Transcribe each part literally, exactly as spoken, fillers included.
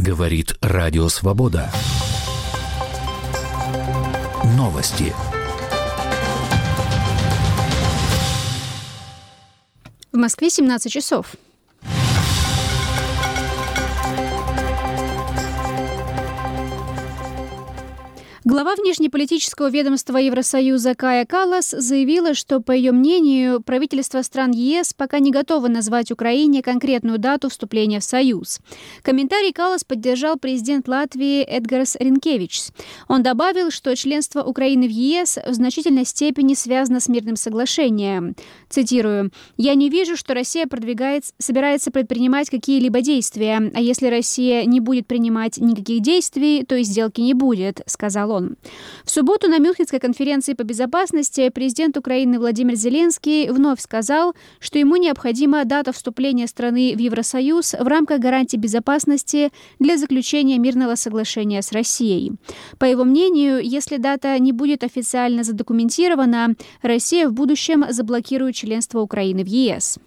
Говорит Радио Свобода. Новости. В Москве семнадцать часов. Глава внешнеполитического ведомства Евросоюза Кая Каллас заявила, что, по ее мнению, правительства стран ЕС пока не готовы назвать Украине конкретную дату вступления в Союз. Комментарий Каллас поддержал президент Латвии Эдгарс Ринкевичс. Он добавил, что членство Украины в ЕС в значительной степени связано с мирным соглашением. Цитирую: «Я не вижу, что Россия продвигает, собирается предпринимать какие-либо действия, а если Россия не будет принимать никаких действий, то и сделки не будет», — сказал он. В субботу на Мюнхенской конференции по безопасности президент Украины Владимир Зеленский вновь сказал, что ему необходима дата вступления страны в Евросоюз в рамках гарантий безопасности для заключения мирного соглашения с Россией. По его мнению, если дата не будет официально задокументирована, Россия в будущем заблокирует членство Украины в ЕС.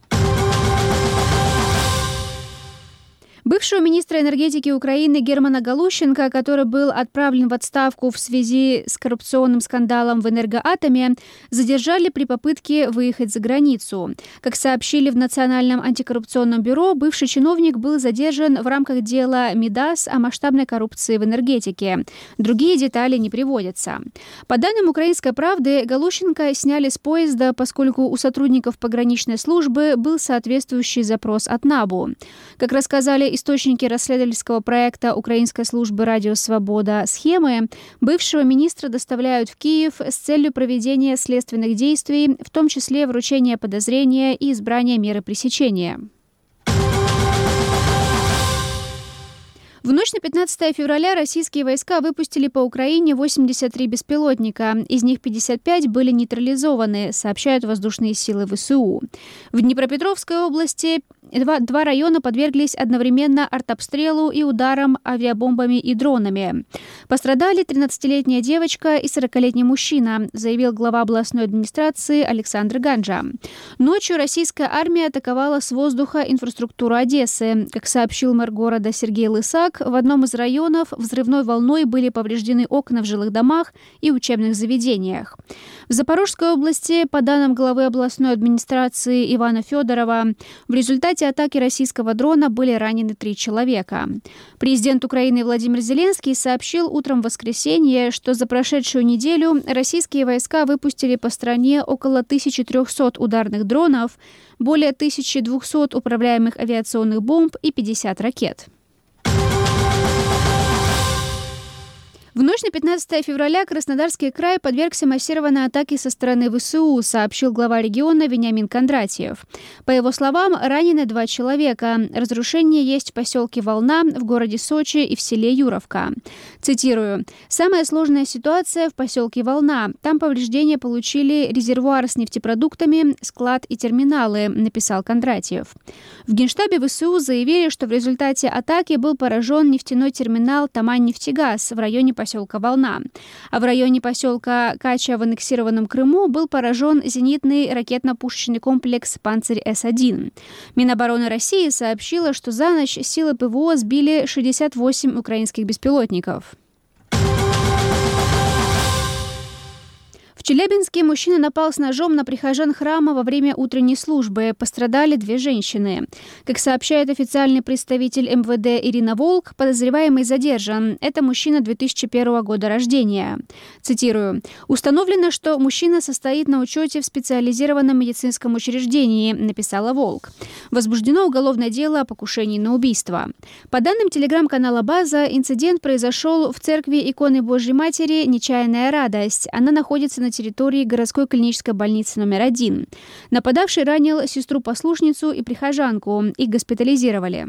Бывшего министра энергетики Украины Германа Галущенко, который был отправлен в отставку в связи с коррупционным скандалом в Энергоатоме, задержали при попытке выехать за границу. Как сообщили в Национальном антикоррупционном бюро, бывший чиновник был задержан в рамках дела МИДАС о масштабной коррупции в энергетике. Другие детали не приводятся. По данным «Украинской правды», Галущенко сняли с поезда, поскольку у сотрудников пограничной службы был соответствующий запрос от НАБУ. Как рассказали источники расследовательского проекта Украинской службы «Радио Свобода» «Схемы», бывшего министра доставляют в Киев с целью проведения следственных действий, в том числе вручения подозрения и избрания меры пресечения. В ночь на пятнадцатое февраля российские войска выпустили по Украине восемьдесят три беспилотника. Из них пятьдесят пять были нейтрализованы, сообщают воздушные силы ВСУ. В Днепропетровской области два, два района подверглись одновременно артобстрелу и ударам авиабомбами и дронами. Пострадали тринадцатилетняя девочка и сорокалетний мужчина, заявил глава областной администрации Александр Ганджа. Ночью российская армия атаковала с воздуха инфраструктуру Одессы. Как сообщил мэр города Сергей Лысак, в одном из районов взрывной волной были повреждены окна в жилых домах и учебных заведениях. В Запорожской области, по данным главы областной администрации Ивана Федорова, в результате атаки российского дрона были ранены три человека. Президент Украины Владимир Зеленский сообщил утром в воскресенье, что за прошедшую неделю российские войска выпустили по стране около тысячи трехсот ударных дронов, более тысячи двухсот управляемых авиационных бомб и пятьдесят ракет. В ночь на пятнадцатое февраля Краснодарский край подвергся массированной атаке со стороны ВСУ, сообщил глава региона Вениамин Кондратьев. По его словам, ранены два человека. Разрушения есть в поселке Волна, в городе Сочи и в селе Юровка. Цитирую: «Самая сложная ситуация в поселке Волна. Там повреждения получили резервуар с нефтепродуктами, склад и терминалы», написал Кондратьев. В Генштабе ВСУ заявили, что в результате атаки был поражен нефтяной терминал «Тамань-нефтегаз» в районе поселка поселка Волна. А в районе поселка Кача в аннексированном Крыму был поражен зенитный ракетно-пушечный комплекс «Панцирь-С один». Минобороны России сообщила, что за ночь силы ПВО сбили шестьдесят восемь украинских беспилотников. В Челябинске мужчина напал с ножом на прихожан храма во время утренней службы. Пострадали две женщины. Как сообщает официальный представитель эм вэ дэ Ирина Волк, подозреваемый задержан. Это мужчина две тысячи первого года рождения. Цитирую: «Установлено, что мужчина состоит на учете в специализированном медицинском учреждении», написала Волк. Возбуждено уголовное дело о покушении на убийство. По данным телеграм-канала «База», инцидент произошел в церкви иконы Божьей Матери «Нечаянная радость». Она находится на территории городской клинической больницы номер один. Нападавший ранил сестру-послушницу и прихожанку. Их госпитализировали.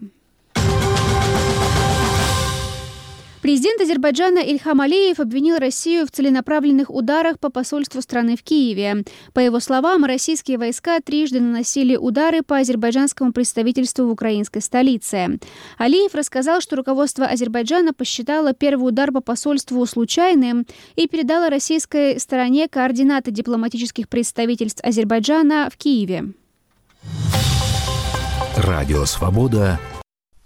Президент Азербайджана Ильхам Алиев обвинил Россию в целенаправленных ударах по посольству страны в Киеве. По его словам, российские войска трижды наносили удары по азербайджанскому представительству в украинской столице. Алиев рассказал, что руководство Азербайджана посчитало первый удар по посольству случайным и передало российской стороне координаты дипломатических представительств Азербайджана в Киеве. Радио «Свобода»